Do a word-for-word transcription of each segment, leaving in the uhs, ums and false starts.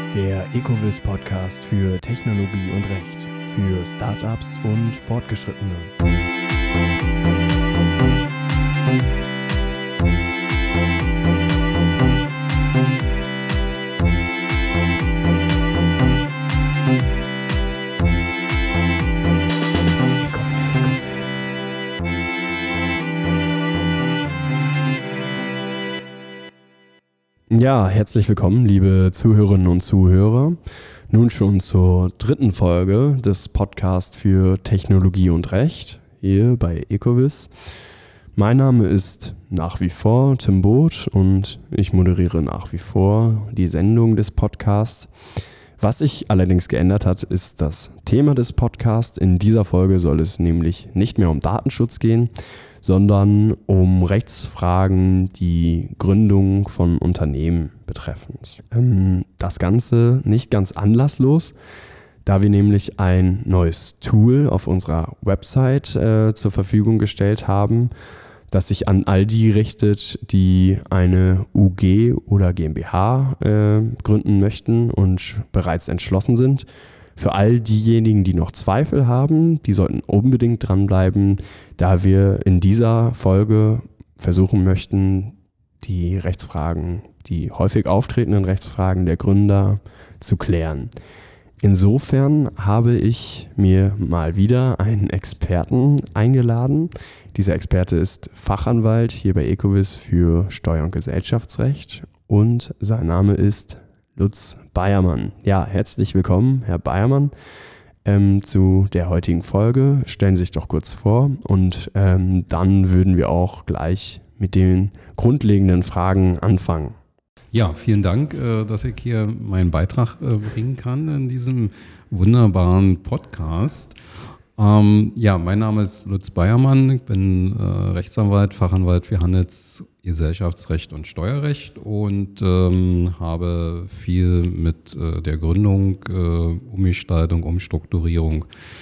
Der Ecovis-Podcast für Technologie und Recht, für Startups und Fortgeschrittene. Ja, herzlich willkommen, liebe Zuhörerinnen und Zuhörer. Nun schon zur dritten Folge des Podcasts für Technologie und Recht hier bei Ecovis. Mein Name ist nach wie vor Tim Both und ich moderiere nach wie vor die Sendung des Podcasts. Was sich allerdings geändert hat, ist das Thema des Podcasts. In dieser Folge soll es nämlich nicht mehr um Datenschutz gehen, sondern um Rechtsfragen, die Gründung von Unternehmen betreffend. Ähm, das Ganze nicht ganz anlasslos, da wir nämlich ein neues Tool auf unserer Website äh, zur Verfügung gestellt haben, das sich an all die richtet, die eine U G oder GmbH äh, gründen möchten und bereits entschlossen sind. Für all diejenigen, die noch Zweifel haben, die sollten unbedingt dranbleiben, da wir in dieser Folge versuchen möchten, die Rechtsfragen, die häufig auftretenden Rechtsfragen der Gründer zu klären. Insofern habe ich mir mal wieder einen Experten eingeladen. Dieser Experte ist Fachanwalt hier bei Ecovis für Steuer- und Gesellschaftsrecht und sein Name ist Lutz Bayermann. Ja, herzlich willkommen, Herr Bayermann, ähm, zu der heutigen Folge. Stellen Sie sich doch kurz vor und ähm, dann würden wir auch gleich mit den grundlegenden Fragen anfangen. Ja, vielen Dank, äh, dass ich hier meinen Beitrag äh, bringen kann in diesem wunderbaren Podcast. Ähm, ja, mein Name ist Lutz Bayermann, ich bin äh, Rechtsanwalt, Fachanwalt für Handels-, Gesellschaftsrecht und Steuerrecht und ähm, habe viel mit äh, der Gründung, äh, Umgestaltung, Umstrukturierung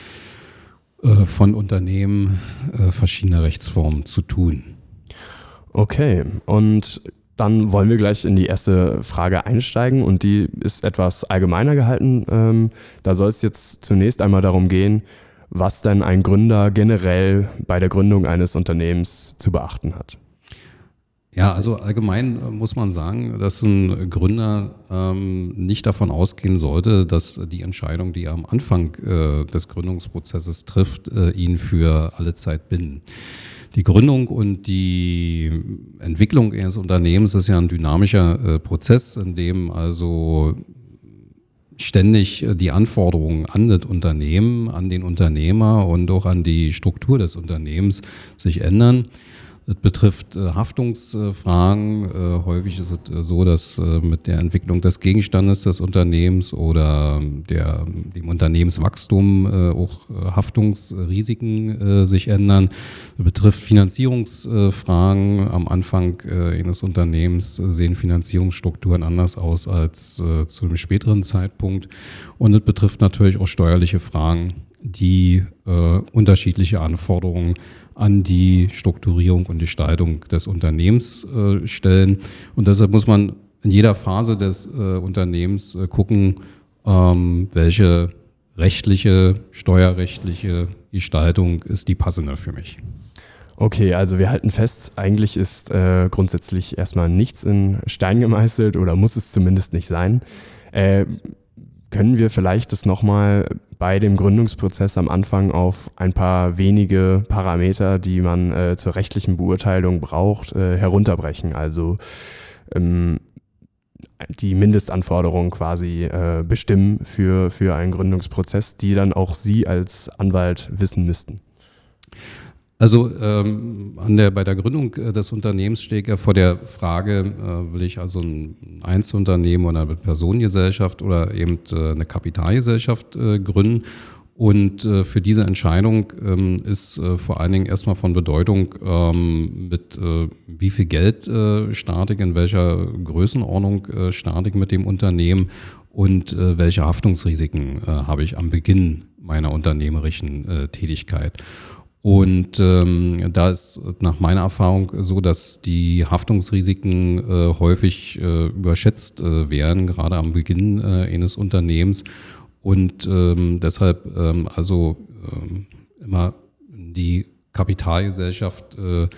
äh, von Unternehmen äh, verschiedener Rechtsformen zu tun. Okay, und dann wollen wir gleich in die erste Frage einsteigen und die ist etwas allgemeiner gehalten. Ähm, da soll es jetzt zunächst einmal darum gehen, was denn ein Gründer generell bei der Gründung eines Unternehmens zu beachten hat. Ja, also allgemein äh, muss man sagen, dass ein Gründer ähm, nicht davon ausgehen sollte, dass die Entscheidung, die er am Anfang äh, des Gründungsprozesses trifft, äh, ihn für alle Zeit binden. Die Gründung und die Entwicklung eines Unternehmens ist ja ein dynamischer äh, Prozess, in dem also ständig die Anforderungen an das Unternehmen, an den Unternehmer und auch an die Struktur des Unternehmens sich ändern. Das betrifft äh, Haftungsfragen. Äh, häufig ist es äh, so, dass äh, mit der Entwicklung des Gegenstandes des Unternehmens oder der, dem Unternehmenswachstum äh, auch äh, Haftungsrisiken äh, sich ändern. Das betrifft Finanzierungsfragen. Äh, Am Anfang äh, eines Unternehmens äh, sehen Finanzierungsstrukturen anders aus als äh, zu einem späteren Zeitpunkt. Und es betrifft natürlich auch steuerliche Fragen, die äh, unterschiedliche Anforderungen an die Strukturierung und Gestaltung des Unternehmens äh, stellen. Und deshalb muss man in jeder Phase des äh, Unternehmens äh, gucken, ähm, welche rechtliche, steuerrechtliche Gestaltung ist die passende für mich. Okay, also wir halten fest, eigentlich ist äh, grundsätzlich erstmal nichts in Stein gemeißelt oder muss es zumindest nicht sein. Äh, Können wir vielleicht das nochmal bei dem Gründungsprozess am Anfang auf ein paar wenige Parameter, die man äh, zur rechtlichen Beurteilung braucht, äh, herunterbrechen? Also ähm, die Mindestanforderungen quasi äh, bestimmen für, für einen Gründungsprozess, die dann auch Sie als Anwalt wissen müssten. Also ähm, an der, bei der Gründung des Unternehmens stehe ich ja vor der Frage, äh, will ich also ein Einzelunternehmen oder eine Personengesellschaft oder eben äh, eine Kapitalgesellschaft äh, gründen. Und äh, für diese Entscheidung ähm, ist äh, vor allen Dingen erstmal von Bedeutung, ähm, mit äh, wie viel Geld äh, starte ich, in welcher Größenordnung äh, starte ich mit dem Unternehmen und äh, welche Haftungsrisiken äh, habe ich am Beginn meiner unternehmerischen äh, Tätigkeit. Und ähm, da ist nach meiner Erfahrung so, dass die Haftungsrisiken äh, häufig äh, überschätzt äh, werden, gerade am Beginn äh, eines Unternehmens. Und ähm, deshalb ähm, also ähm, immer die Kapitalgesellschaft äh,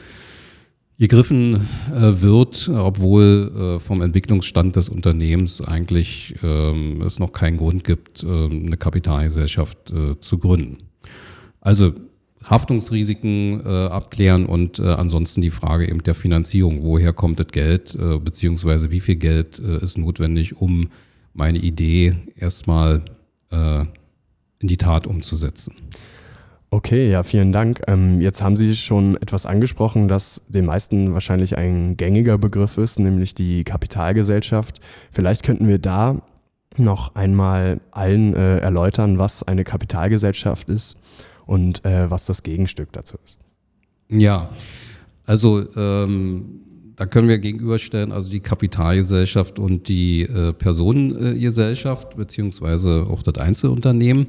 gegriffen äh, wird, obwohl äh, vom Entwicklungsstand des Unternehmens eigentlich ähm, es noch keinen Grund gibt, äh, eine Kapitalgesellschaft äh, zu gründen. Also Haftungsrisiken äh, abklären und äh, ansonsten die Frage eben der Finanzierung. Woher kommt das Geld, äh, beziehungsweise wie viel Geld äh, ist notwendig, um meine Idee erstmal äh, in die Tat umzusetzen? Okay, ja, vielen Dank. Ähm, jetzt haben Sie schon etwas angesprochen, das den meisten wahrscheinlich ein gängiger Begriff ist, nämlich die Kapitalgesellschaft. Vielleicht könnten wir da noch einmal allen äh, erläutern, was eine Kapitalgesellschaft ist und äh, was das Gegenstück dazu ist. Ja, also ähm, da können wir gegenüberstellen, also die Kapitalgesellschaft und die äh, Personengesellschaft, beziehungsweise auch das Einzelunternehmen.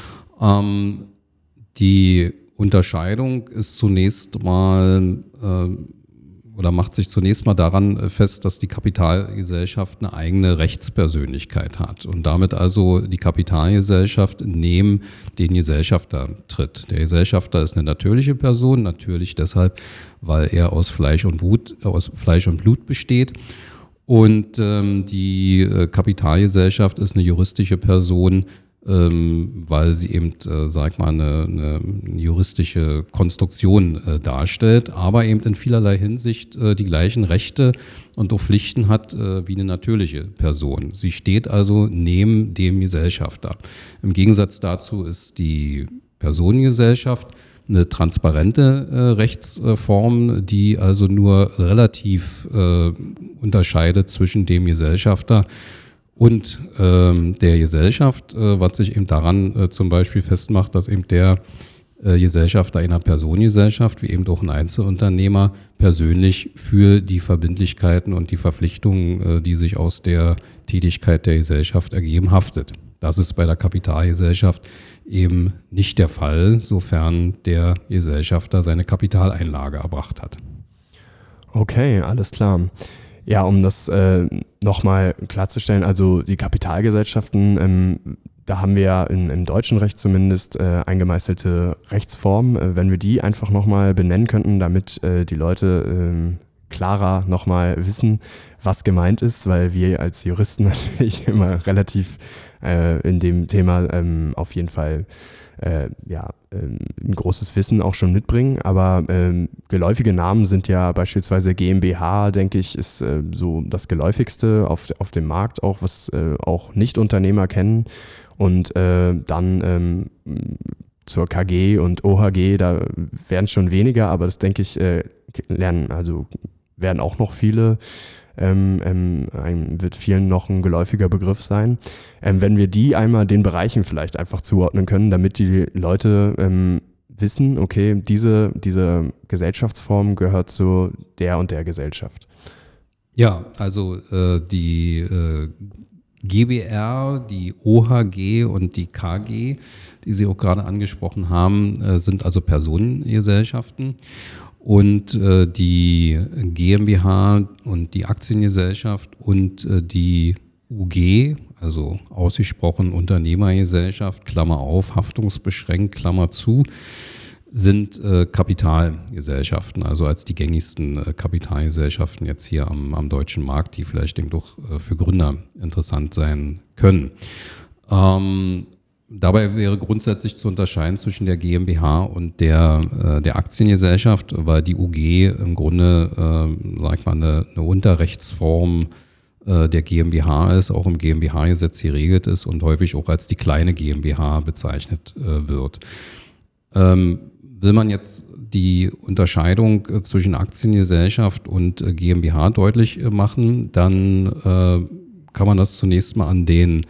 Ähm, die Unterscheidung ist zunächst mal äh, oder macht sich zunächst mal daran fest, dass die Kapitalgesellschaft eine eigene Rechtspersönlichkeit hat und damit also die Kapitalgesellschaft neben den Gesellschafter tritt. Der Gesellschafter ist eine natürliche Person, natürlich deshalb, weil er aus Fleisch und Blut, aus Fleisch und Blut besteht. Und ähm, die äh, Kapitalgesellschaft ist eine juristische Person, ähm, weil sie eben, äh, sag mal, eine, eine juristische Konstruktion äh, darstellt, aber eben in vielerlei Hinsicht äh, die gleichen Rechte und auch Pflichten hat äh, wie eine natürliche Person. Sie steht also neben dem Gesellschafter. Im Gegensatz dazu ist die Personengesellschaft eine transparente äh, Rechtsform, die also nur relativ äh, unterscheidet zwischen dem Gesellschafter und ähm, der Gesellschaft, äh, was sich eben daran äh, zum Beispiel festmacht, dass eben der äh, Gesellschafter einer Personengesellschaft, wie eben auch ein Einzelunternehmer, persönlich für die Verbindlichkeiten und die Verpflichtungen, äh, die sich aus der Tätigkeit der Gesellschaft ergeben, haftet. Das ist bei der Kapitalgesellschaft eben nicht der Fall, sofern der Gesellschafter seine Kapitaleinlage erbracht hat. Okay, alles klar. Ja, um das äh, nochmal klarzustellen, also die Kapitalgesellschaften, ähm, da haben wir ja in, im deutschen Recht zumindest äh, eingemeißelte Rechtsformen. Äh, wenn wir die einfach nochmal benennen könnten, damit äh, die Leute äh, klarer nochmal wissen, was gemeint ist, weil wir als Juristen natürlich immer relativ äh, in dem Thema ähm, auf jeden Fall Äh, ja, äh, ein großes Wissen auch schon mitbringen, aber äh, geläufige Namen sind ja beispielsweise GmbH, denke ich, ist äh, so das geläufigste auf, auf dem Markt, auch was äh, auch Nicht-Unternehmer kennen, und äh, dann ähm, zur K G und O H G, da werden schon weniger, aber das denke ich, äh, lernen, also werden auch noch viele, Ähm, ähm, wird vielen noch ein geläufiger Begriff sein. Ähm, wenn wir die einmal den Bereichen vielleicht einfach zuordnen können, damit die Leute ähm, wissen, okay, diese, diese Gesellschaftsform gehört zu der und der Gesellschaft. Ja, also äh, die äh, G b R, die O H G und die K G, die Sie auch gerade angesprochen haben, äh, sind also Personengesellschaften. Und äh, die GmbH und die Aktiengesellschaft und äh, die U G, also ausgesprochen Unternehmergesellschaft, Klammer auf, haftungsbeschränkt, Klammer zu, sind äh, Kapitalgesellschaften, also als die gängigsten äh, Kapitalgesellschaften jetzt hier am, am deutschen Markt, die vielleicht eben doch äh, für Gründer interessant sein können. Ähm, Dabei wäre grundsätzlich zu unterscheiden zwischen der GmbH und der, äh, der Aktiengesellschaft, weil die U G im Grunde, äh, sag ich mal, eine, eine Unterrechtsform äh, der GmbH ist, auch im GmbH-Gesetz geregelt ist und häufig auch als die kleine GmbH bezeichnet äh, wird. Ähm, will man jetzt die Unterscheidung äh, zwischen Aktiengesellschaft und äh, GmbH deutlich äh, machen, dann äh, kann man das zunächst mal an den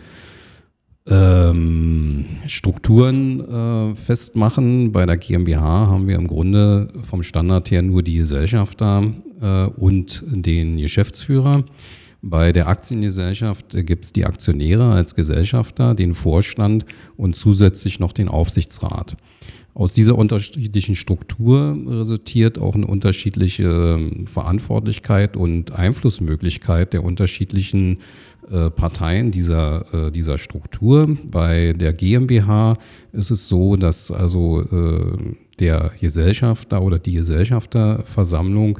Ähm, Strukturen äh, festmachen. Bei der GmbH haben wir im Grunde vom Standard her nur die Gesellschafter äh, und den Geschäftsführer. Bei der Aktiengesellschaft gibt es die Aktionäre als Gesellschafter, den Vorstand und zusätzlich noch den Aufsichtsrat. Aus dieser unterschiedlichen Struktur resultiert auch eine unterschiedliche Verantwortlichkeit und Einflussmöglichkeit der unterschiedlichen äh, Parteien dieser, äh, dieser Struktur. Bei der GmbH ist es so, dass also äh, der Gesellschafter oder die Gesellschafterversammlung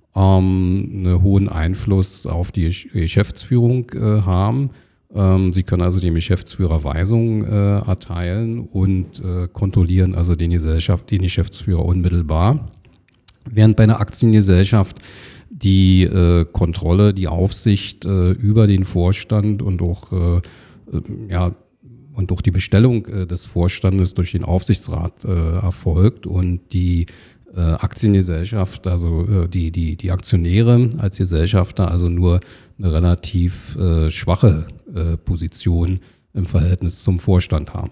ähm, einen hohen Einfluss auf die Geschäftsführung äh, haben. Sie können also dem Geschäftsführer Weisungen äh, erteilen und äh, kontrollieren also den, Gesellschaft, den Geschäftsführer unmittelbar. Während bei einer Aktiengesellschaft die äh, Kontrolle, die Aufsicht äh, über den Vorstand und auch, äh, ja, und auch die Bestellung äh, des Vorstandes durch den Aufsichtsrat äh, erfolgt und die äh, Aktiengesellschaft, also äh, die, die, die Aktionäre als Gesellschafter, also nur eine relativ äh, schwache äh, Position im Verhältnis zum Vorstand haben.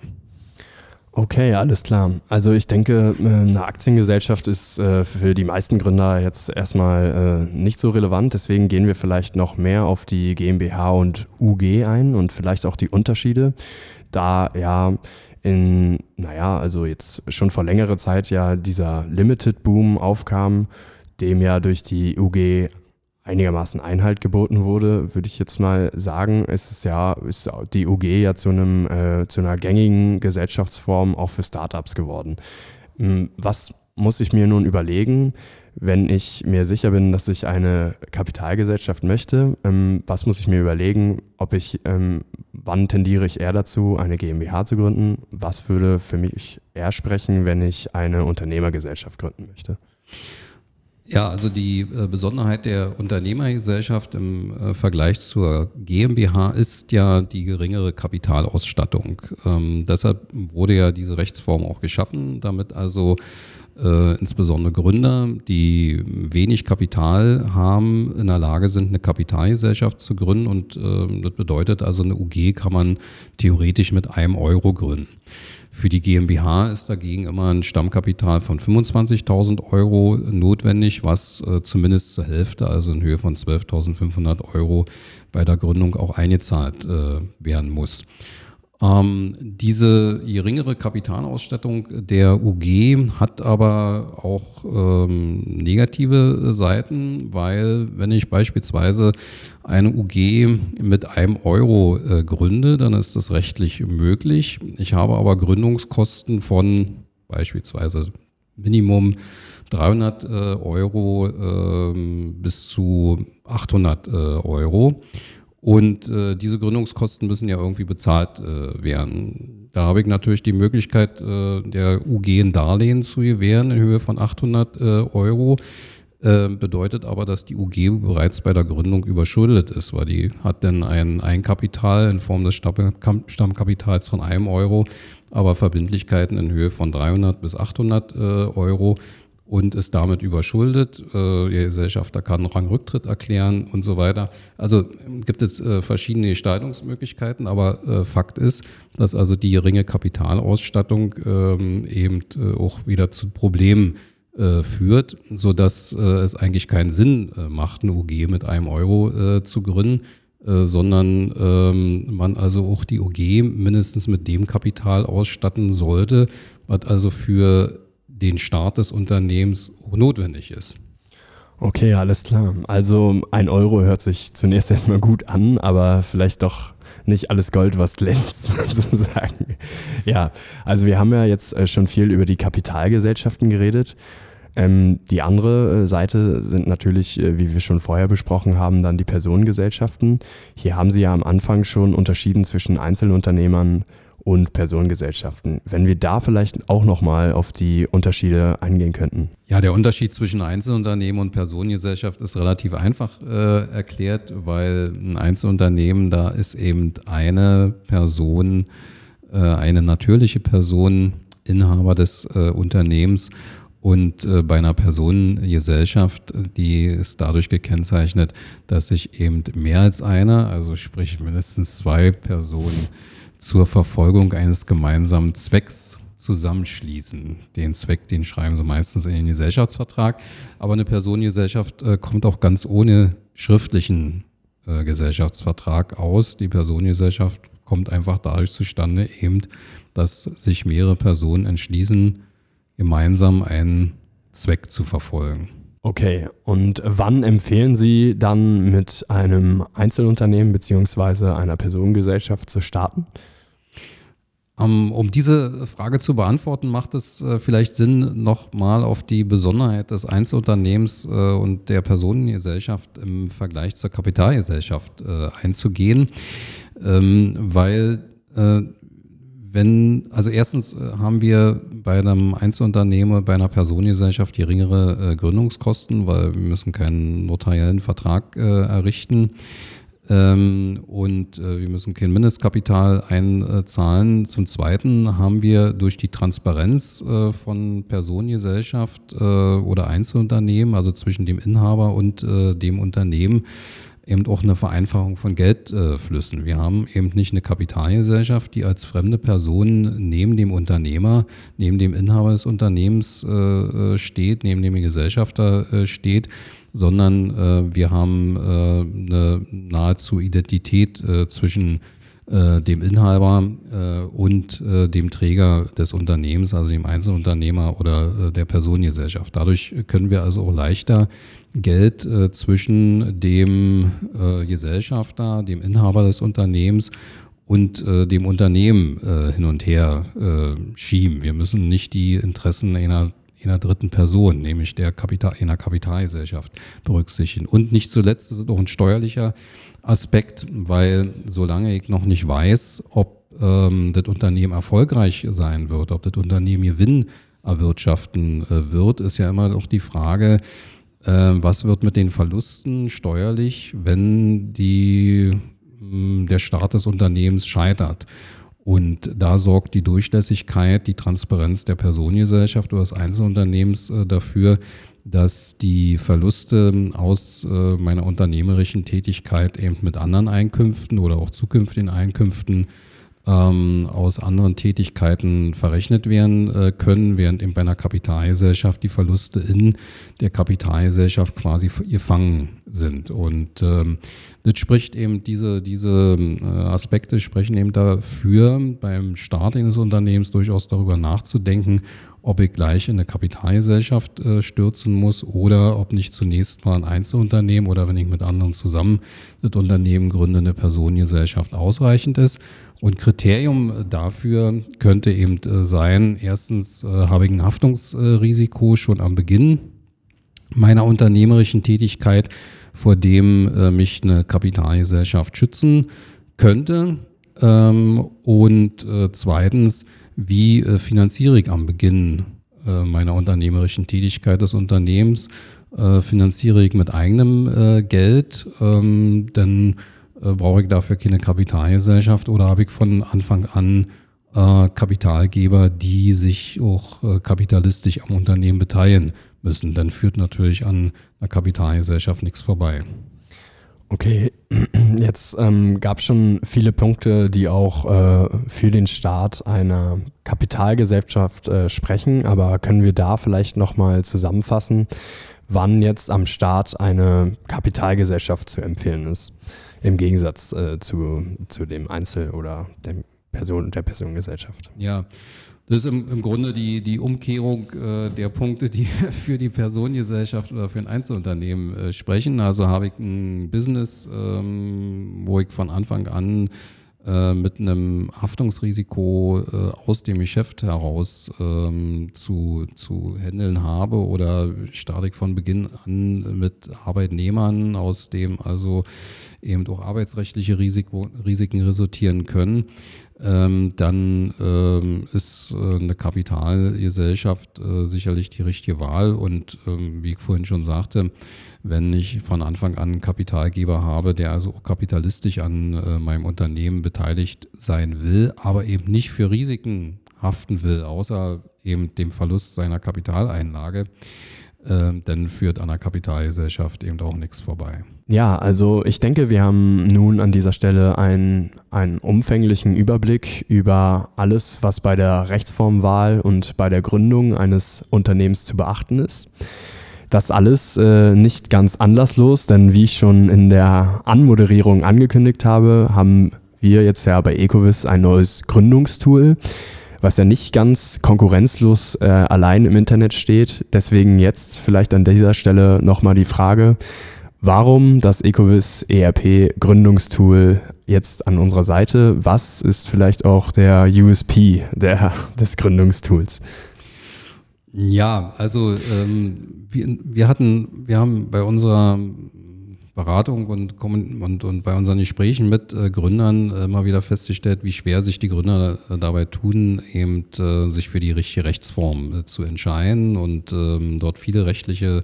Okay, alles klar. Also ich denke, eine Aktiengesellschaft ist äh, für die meisten Gründer jetzt erstmal äh, nicht so relevant. Deswegen gehen wir vielleicht noch mehr auf die GmbH und U G ein und vielleicht auch die Unterschiede. Da ja in, naja, also jetzt schon vor längerer Zeit ja dieser Limited-Boom aufkam, dem ja durch die U G einigermaßen Einhalt geboten wurde, würde ich jetzt mal sagen, ist es ja, ist die U G ja zu einem, äh, zu einer gängigen Gesellschaftsform auch für Startups geworden. Was muss ich mir nun überlegen, wenn ich mir sicher bin, dass ich eine Kapitalgesellschaft möchte? Ähm, was muss ich mir überlegen, ob ich, ähm, wann tendiere ich eher dazu, eine GmbH zu gründen? Was würde für mich eher sprechen, wenn ich eine Unternehmergesellschaft gründen möchte? Ja, also die äh, Besonderheit der Unternehmergesellschaft im äh, Vergleich zur GmbH ist ja die geringere Kapitalausstattung. Ähm, deshalb wurde ja diese Rechtsform auch geschaffen, damit also äh, insbesondere Gründer, die wenig Kapital haben, in der Lage sind, eine Kapitalgesellschaft zu gründen. Und äh, das bedeutet also, eine U G kann man theoretisch mit einem Euro gründen. Für die GmbH ist dagegen immer ein Stammkapital von fünfundzwanzigtausend Euro notwendig, was äh, zumindest zur Hälfte, also in Höhe von zwölftausendfünfhundert Euro bei der Gründung auch eingezahlt äh, werden muss. Ähm, diese geringere Kapitalausstattung der U G hat aber auch ähm, negative Seiten, weil wenn ich beispielsweise eine U G mit einem Euro äh, gründe, dann ist das rechtlich möglich. Ich habe aber Gründungskosten von beispielsweise Minimum dreihundert äh, Euro äh, bis zu achthundert äh, Euro. Und äh, diese Gründungskosten müssen ja irgendwie bezahlt äh, werden. Da habe ich natürlich die Möglichkeit, äh, der U G ein Darlehen zu gewähren in Höhe von achthundert äh, Euro. Äh, bedeutet aber, dass die U G bereits bei der Gründung überschuldet ist, weil die hat dann ein Eigenkapital in Form des Stammkapitals von einem Euro, aber Verbindlichkeiten in Höhe von dreihundert bis achthundert äh, Euro. Und ist damit überschuldet. Äh, der Gesellschafter kann Rangrücktritt erklären und so weiter. Also gibt es äh, verschiedene Gestaltungsmöglichkeiten, aber äh, Fakt ist, dass also die geringe Kapitalausstattung ähm, eben äh, auch wieder zu Problemen äh, führt, sodass äh, es eigentlich keinen Sinn äh, macht, eine U G mit einem Euro äh, zu gründen, äh, sondern ähm, man also auch die U G mindestens mit dem Kapital ausstatten sollte, was also für den Start des Unternehmens notwendig ist. Okay, alles klar. Also ein Euro hört sich zunächst erstmal gut an, aber vielleicht doch nicht alles Gold, was glänzt, sozusagen. Ja, also wir haben ja jetzt schon viel über die Kapitalgesellschaften geredet. Ähm, die andere Seite sind natürlich, wie wir schon vorher besprochen haben, dann die Personengesellschaften. Hier haben Sie ja am Anfang schon unterschieden zwischen Einzelunternehmern und Personengesellschaften. Wenn wir da vielleicht auch nochmal auf die Unterschiede eingehen könnten. Ja, der Unterschied zwischen Einzelunternehmen und Personengesellschaft ist relativ einfach äh, erklärt, weil ein Einzelunternehmen, da ist eben eine Person, äh, eine natürliche Person, Inhaber des äh, Unternehmens. Und äh, bei einer Personengesellschaft, die ist dadurch gekennzeichnet, dass sich eben mehr als einer, also sprich mindestens zwei Personen, zur Verfolgung eines gemeinsamen Zwecks zusammenschließen. Den Zweck, den schreiben sie meistens in den Gesellschaftsvertrag. Aber eine Personengesellschaft äh, kommt auch ganz ohne schriftlichen äh, Gesellschaftsvertrag aus. Die Personengesellschaft kommt einfach dadurch zustande, eben, dass sich mehrere Personen entschließen, gemeinsam einen Zweck zu verfolgen. Okay, und wann empfehlen Sie dann mit einem Einzelunternehmen bzw. einer Personengesellschaft zu starten? Um diese Frage zu beantworten, macht es vielleicht Sinn, nochmal auf die Besonderheit des Einzelunternehmens und der Personengesellschaft im Vergleich zur Kapitalgesellschaft einzugehen, weil wenn, also erstens haben wir bei einem Einzelunternehmen, bei einer Personengesellschaft geringere Gründungskosten, weil wir müssen keinen notariellen Vertrag errichten. Ähm, und äh, wir müssen kein Mindestkapital einzahlen. Zum Zweiten haben wir durch die Transparenz äh, von Personengesellschaft äh, oder Einzelunternehmen, also zwischen dem Inhaber und äh, dem Unternehmen, eben auch eine Vereinfachung von Geldflüssen. Wir haben eben nicht eine Kapitalgesellschaft, die als fremde Person neben dem Unternehmer, neben dem Inhaber des Unternehmens äh, steht, neben dem Gesellschafter äh, steht, sondern äh, wir haben äh, eine nahezu Identität äh, zwischen äh, dem Inhaber äh, und äh, dem Träger des Unternehmens, also dem Einzelunternehmer oder äh, der Personengesellschaft. Dadurch können wir also auch leichter Geld äh, zwischen dem äh, Gesellschafter, dem Inhaber des Unternehmens und äh, dem Unternehmen äh, hin und her äh, schieben. Wir müssen nicht die Interessen einer einer dritten Person, nämlich der Kapital, einer Kapitalgesellschaft berücksichtigen. Und nicht zuletzt ist es auch ein steuerlicher Aspekt, weil solange ich noch nicht weiß, ob ähm, das Unternehmen erfolgreich sein wird, ob das Unternehmen Gewinn erwirtschaften äh, wird, ist ja immer noch die Frage, äh, was wird mit den Verlusten steuerlich, wenn die, mh, der Start des Unternehmens scheitert. Und da sorgt die Durchlässigkeit, die Transparenz der Personengesellschaft oder des Einzelunternehmens äh, dafür, dass die Verluste aus äh, meiner unternehmerischen Tätigkeit eben mit anderen Einkünften oder auch zukünftigen Einkünften ähm, aus anderen Tätigkeiten verrechnet werden äh, können, während eben bei einer Kapitalgesellschaft die Verluste in der Kapitalgesellschaft quasi gefangen sind. Und ähm, das spricht eben, diese, diese äh, Aspekte sprechen eben dafür, beim Start eines Unternehmens durchaus darüber nachzudenken, ob ich gleich in eine Kapitalgesellschaft äh, stürzen muss oder ob nicht zunächst mal ein Einzelunternehmen oder wenn ich mit anderen zusammen das Unternehmen gründe, eine Personengesellschaft ausreichend ist. Und Kriterium dafür könnte eben äh, sein, erstens äh, habe ich ein Haftungsrisiko schon am Beginn meiner unternehmerischen Tätigkeit, vor dem äh, mich eine Kapitalgesellschaft schützen könnte. Ähm, und äh, zweitens, wie äh, finanziere ich am Beginn äh, meiner unternehmerischen Tätigkeit des Unternehmens? Äh, finanziere ich mit eigenem äh, Geld, ähm, denn äh, brauche ich dafür keine Kapitalgesellschaft oder habe ich von Anfang an äh, Kapitalgeber, die sich auch äh, kapitalistisch am Unternehmen beteiligen müssen? Dann führt natürlich an einer Kapitalgesellschaft nichts vorbei. Okay, jetzt ähm, gab es schon viele Punkte, die auch äh, für den Start einer Kapitalgesellschaft äh, sprechen, aber können wir da vielleicht nochmal zusammenfassen, wann jetzt am Start eine Kapitalgesellschaft zu empfehlen ist, im Gegensatz äh, zu, zu dem Einzel- oder dem Person, der Personengesellschaft? Ja, das ist im, im Grunde die, die Umkehrung äh, der Punkte, die für die Personengesellschaft oder für ein Einzelunternehmen äh, sprechen. Also habe ich ein Business, ähm, wo ich von Anfang an äh, mit einem Haftungsrisiko äh, aus dem Geschäft heraus ähm, zu, zu handeln habe, oder starte ich von Beginn an mit Arbeitnehmern, aus dem also eben auch arbeitsrechtliche Risiko, Risiken resultieren können. Ähm, dann ähm, ist äh, eine Kapitalgesellschaft äh, sicherlich die richtige Wahl. Und ähm, wie ich vorhin schon sagte, wenn ich von Anfang an einen Kapitalgeber habe, der also auch kapitalistisch an äh, meinem Unternehmen beteiligt sein will, aber eben nicht für Risiken haften will, außer eben dem Verlust seiner Kapitaleinlage, äh, dann führt an einer Kapitalgesellschaft eben auch nichts vorbei. Ja, also ich denke, wir haben nun an dieser Stelle einen, einen umfänglichen Überblick über alles, was bei der Rechtsformwahl und bei der Gründung eines Unternehmens zu beachten ist. Das alles äh, nicht ganz anlasslos, denn wie ich schon in der Anmoderierung angekündigt habe, haben wir jetzt ja bei Ecovis ein neues Gründungstool, was ja nicht ganz konkurrenzlos äh, allein im Internet steht. Deswegen jetzt vielleicht an dieser Stelle nochmal die Frage, warum das Ecovis E R P Gründungstool jetzt an unserer Seite? Was ist vielleicht auch der U S P der, des Gründungstools? Ja, also ähm, wir, wir hatten, wir haben bei unserer Beratung und, und, und bei unseren Gesprächen mit äh, Gründern äh, mal wieder festgestellt, wie schwer sich die Gründer äh, dabei tun, eben äh, sich für die richtige Rechtsform äh, zu entscheiden und ähm, dort viele rechtliche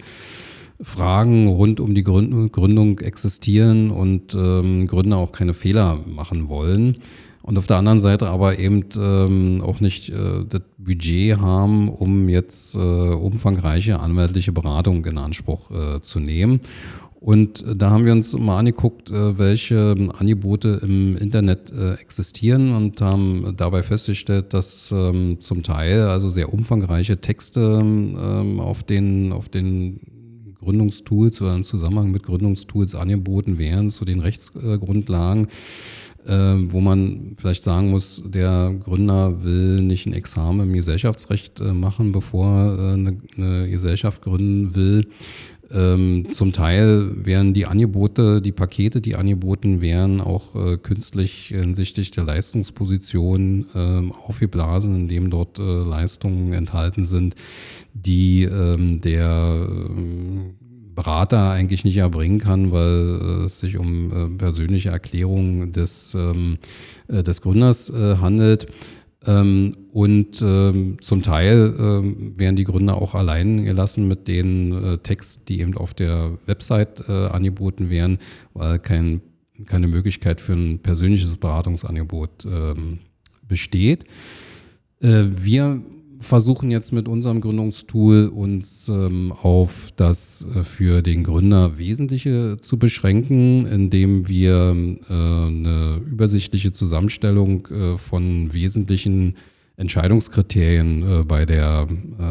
Fragen rund um die Gründung, Gründung existieren und ähm, Gründer auch keine Fehler machen wollen. Und auf der anderen Seite aber eben ähm, auch nicht äh, das Budget haben, um jetzt äh, umfangreiche anwaltliche Beratung in Anspruch äh, zu nehmen. Und da haben wir uns mal angeguckt, äh, welche Angebote im Internet äh, existieren und haben dabei festgestellt, dass ähm, zum Teil also sehr umfangreiche Texte ähm, auf den, auf den Gründungstools oder im Zusammenhang mit Gründungstools angeboten werden zu den Rechtsgrundlagen. Äh, wo man vielleicht sagen muss, der Gründer will nicht ein Examen im Gesellschaftsrecht äh, machen, bevor er äh, eine, eine Gesellschaft gründen will. Ähm, zum Teil werden die Angebote, die Pakete, die angeboten werden, auch äh, künstlich hinsichtlich der Leistungsposition äh, aufgeblasen, indem dort äh, Leistungen enthalten sind, die ähm, der äh, Berater eigentlich nicht erbringen kann, weil äh, es sich um äh, persönliche Erklärungen des, ähm, äh, des Gründers äh, handelt. Ähm, und ähm, zum Teil ähm, werden die Gründer auch allein gelassen mit den äh, Texten, die eben auf der Website äh, angeboten werden, weil kein, keine Möglichkeit für ein persönliches Beratungsangebot ähm, besteht. Äh, wir versuchen jetzt mit unserem Gründungstool uns ähm, auf das äh, für den Gründer Wesentliche zu beschränken, indem wir äh, eine übersichtliche Zusammenstellung äh, von wesentlichen Entscheidungskriterien äh, bei der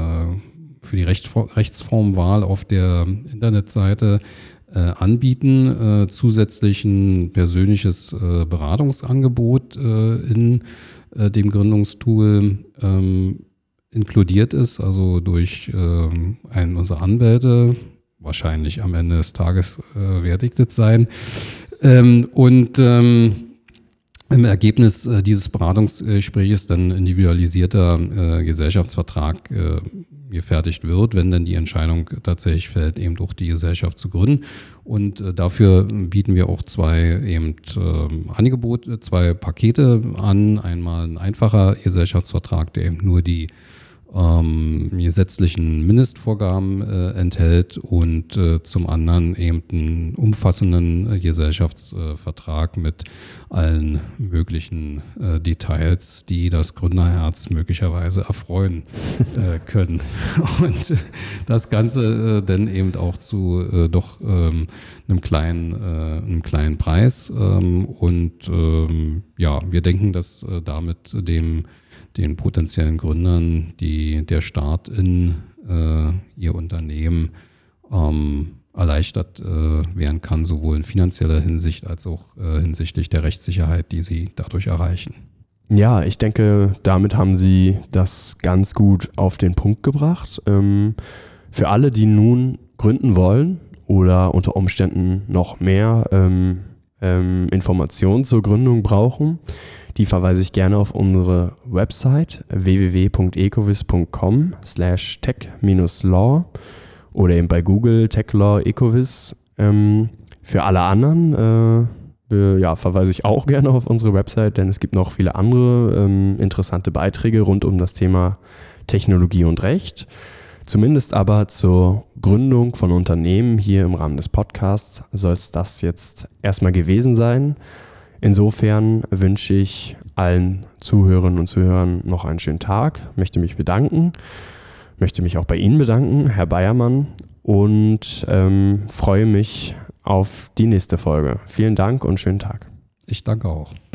äh, für die Rechtsform, Rechtsformwahl auf der Internetseite äh, anbieten, äh, zusätzlich ein persönliches äh, Beratungsangebot äh, in äh, dem Gründungstool ähm, inkludiert ist, also durch ähm, einen unserer Anwälte, wahrscheinlich am Ende des Tages äh, verdiktet sein. Ähm, und ähm, im Ergebnis äh, dieses Beratungsgesprächs dann individualisierter äh, Gesellschaftsvertrag äh, gefertigt wird, wenn dann die Entscheidung tatsächlich fällt, eben auch die Gesellschaft zu gründen. Und äh, dafür bieten wir auch zwei eben äh, Angebote, zwei Pakete an. Einmal ein einfacher Gesellschaftsvertrag, der eben nur die ähm, gesetzlichen Mindestvorgaben äh, enthält und äh, zum anderen eben einen umfassenden äh, Gesellschaftsvertrag mit allen möglichen äh, Details, die das Gründerherz möglicherweise erfreuen äh, können. Und das Ganze äh, dann eben auch zu äh, doch ähm, einem kleinen, äh, einem kleinen Preis. Ähm, und ähm, ja, wir denken, dass äh, damit dem den potenziellen Gründern, die der Start in äh, ihr Unternehmen ähm, erleichtert äh, werden kann, sowohl in finanzieller Hinsicht als auch äh, hinsichtlich der Rechtssicherheit, die sie dadurch erreichen. Ja, ich denke, damit haben Sie das ganz gut auf den Punkt gebracht. Ähm, für alle, die nun gründen wollen oder unter Umständen noch mehr ähm, ähm, Informationen zur Gründung brauchen, die verweise ich gerne auf unsere Website w w w punkt ecovis punkt com slash tech law oder eben bei Google TechLaw Ecovis. Ähm, für alle anderen äh, äh, ja, verweise ich auch gerne auf unsere Website, denn es gibt noch viele andere ähm, interessante Beiträge rund um das Thema Technologie und Recht. Zumindest aber zur Gründung von Unternehmen hier im Rahmen des Podcasts soll es das jetzt erstmal gewesen sein. Insofern wünsche ich allen Zuhörerinnen und Zuhörern noch einen schönen Tag, möchte mich bedanken, möchte mich auch bei Ihnen bedanken, Herr Bayermann, und ähm, freue mich auf die nächste Folge. Vielen Dank und schönen Tag. Ich danke auch.